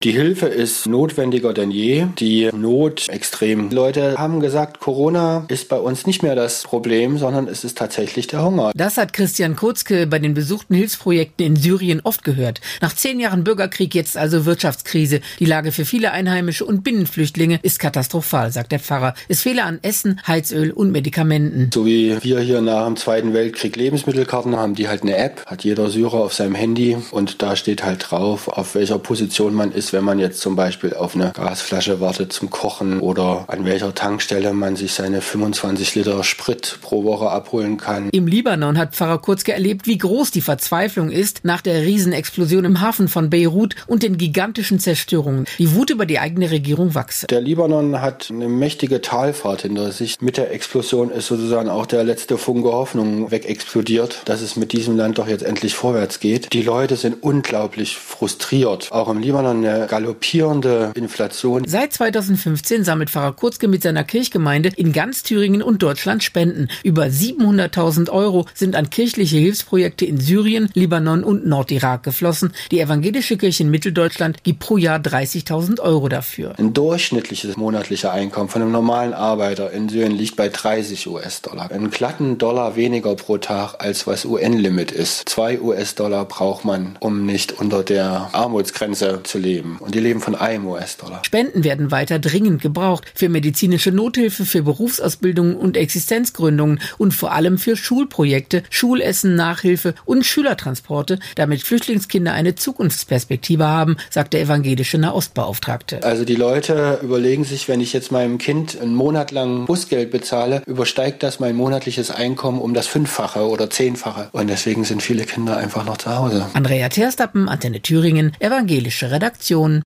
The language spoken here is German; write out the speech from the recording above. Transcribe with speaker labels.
Speaker 1: Die Hilfe ist notwendiger denn je. Die Not extrem. Die Leute haben gesagt, Corona ist bei uns nicht mehr das Problem, sondern es ist tatsächlich der Hunger.
Speaker 2: Das hat Christian Kurzke bei den besuchten Hilfsprojekten in Syrien oft gehört. Nach 10 Jahren Bürgerkrieg jetzt also Wirtschaftskrise. Die Lage für viele Einheimische und Binnenflüchtlinge ist katastrophal, sagt der Pfarrer. Es fehle an Essen, Heizöl und Medikamenten.
Speaker 1: So wie wir hier nach dem Zweiten Weltkrieg Lebensmittelkarten haben, die halt eine App, hat jeder Syrer auf seinem Handy und da steht halt drauf, auf welcher Position man ist, wenn man jetzt zum Beispiel auf eine Gasflasche wartet zum Kochen oder an welcher Tankstelle man sich seine 25 Liter Sprit pro Woche abholen kann.
Speaker 2: Im Libanon hat Pfarrer Kurzke erlebt, wie groß die Verzweiflung ist nach der Riesenexplosion im Hafen von Beirut und den gigantischen Zerstörungen. Die Wut über die eigene Regierung wachse.
Speaker 1: Der Libanon hat eine mächtige Talfahrt hinter sich. Mit der Explosion ist sozusagen auch der letzte Funke Hoffnung wegexplodiert, dass es mit diesem Land doch jetzt endlich vorwärts geht. Die Leute sind unglaublich frustriert. Auch im Libanon eine galoppierende Inflation.
Speaker 2: Seit 2015 sammelt Pfarrer Kurzke mit seiner Kirchgemeinde in ganz Thüringen und Deutschland Spenden. Über 700.000 € sind an kirchliche Hilfsprojekte in Syrien, Libanon und Nordirak geflossen. Die evangelische Kirche in Mitteldeutschland gibt pro Jahr 30.000 € dafür.
Speaker 1: Ein durchschnittliches monatlicher Einkommen von einem normalen Arbeiter in Syrien liegt bei 30 US-Dollar. Einen glatten Dollar weniger pro Tag, als was UN-Limit ist. 2 US-Dollar braucht man, um nicht unter der Armutsgrenze zu leben. Und die leben von einem US-Dollar.
Speaker 2: Spenden werden weiter dringend gebraucht. Für medizinische Nothilfe, für Berufsausbildungen und Existenzgründungen und vor allem für Schulprojekte, Schulessen, Nachhilfe und Schülertransporte, damit Flüchtlingskinder eine Zukunftsperspektive haben, sagt der evangelische Nahostbeauftragte.
Speaker 1: Also die Leute überlegen sich, wenn ich jetzt meinem Kind einen Monat lang Busgeld bezahle, übersteigt das mein monatliches Einkommen um das 5-fache oder 10-fache. Und deswegen sind viele Kinder einfach noch zu Hause.
Speaker 2: Andrea Terstappen, Antenne Thüringen, evangelische Redaktion.